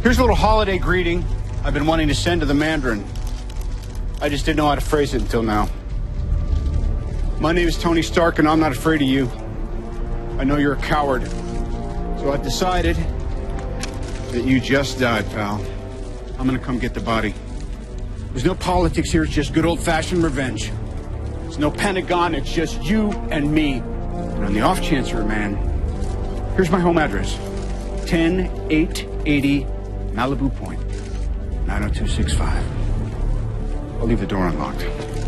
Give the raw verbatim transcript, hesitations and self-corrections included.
Here's a little holiday greeting I've been wanting to send to the Mandarin. I just didn't know how to phrase it until now. My name is Tony Stark, and I'm not afraid of you. I know you're a coward. So I've decided that you just died, pal. I'm gonna come get the body. There's no politics here, it's just good old-fashioned revenge. There's no Pentagon, it's just you and me. And on the off chance you're a man, here's my home address. ten eight eighty Malibu Point, nine oh two six five. I'll leave the door unlocked.